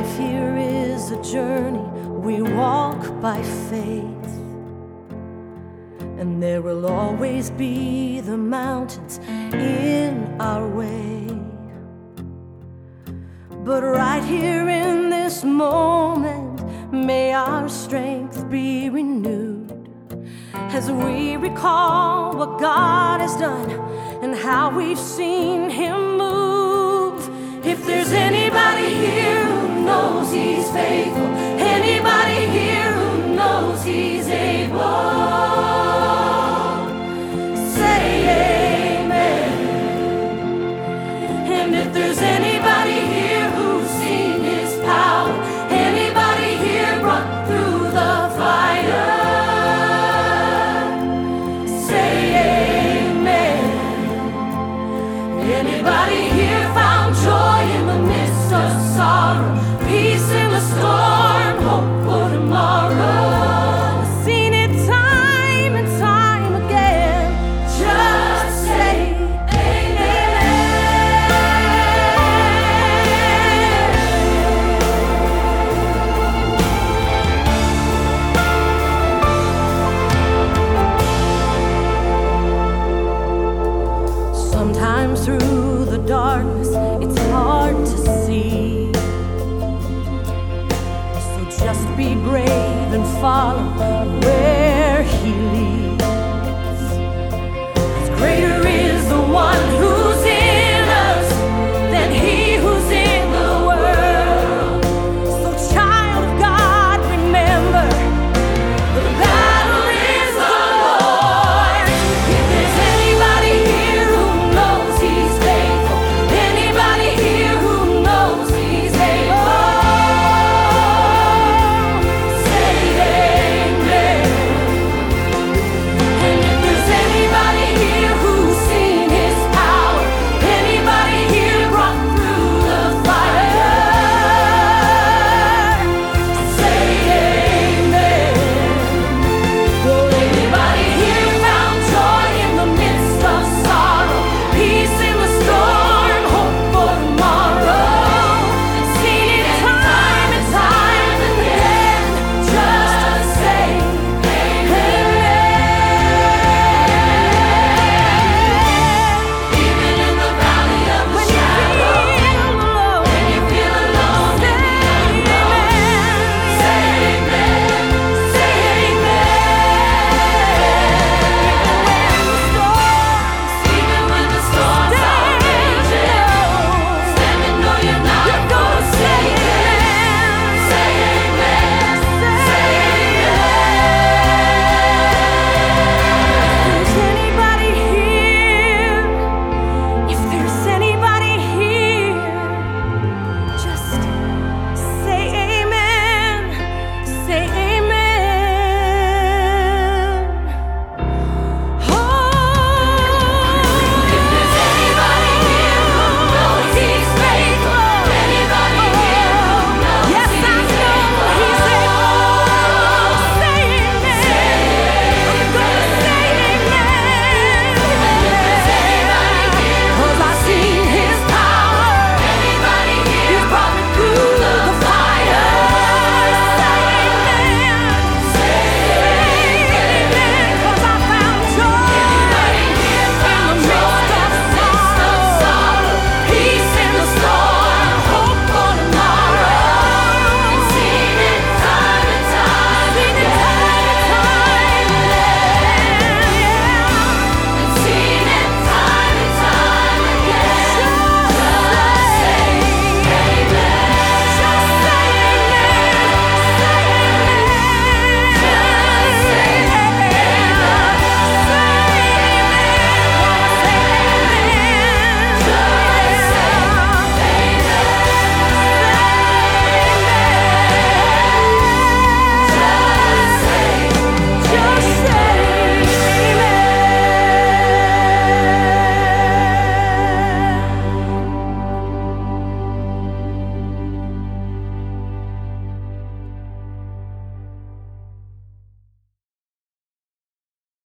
Life here is a journey we walk by faith, and there will always be the mountains in our way. But right here in this moment, may our strength be renewed as we recall what God has done and how we've seen Him move. If there's anybody here who knows He's faithful, anybody here who knows He's able, say amen. And if there's anybody here who's seen His power, anybody here brought through the fire, say amen. Anybody here found joy in the midst of sorrow, peace in the storm, hope for tomorrow? I've seen it time and time again. Just say sometimes through the darkness, it's hard to see. So just be brave and follow